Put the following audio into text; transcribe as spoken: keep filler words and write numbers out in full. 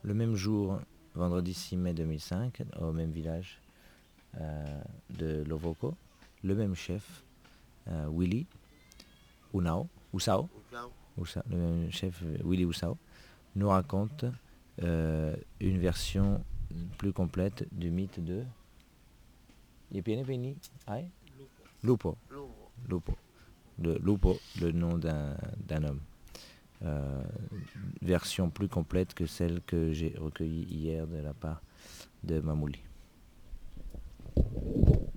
Le même jour, vendredi six mai deux mille cinq, au même village euh, de Lovoco, le même chef, euh, Willy Unao, Usao, Usa- le même chef euh, Willy Usao, nous raconte euh, une version plus complète du mythe de Yepene Peni Ai Lupo. Lupo. De Lupo, le nom d'un, d'un homme. Euh, version plus complète que celle que j'ai recueillie hier de la part de Mamouli.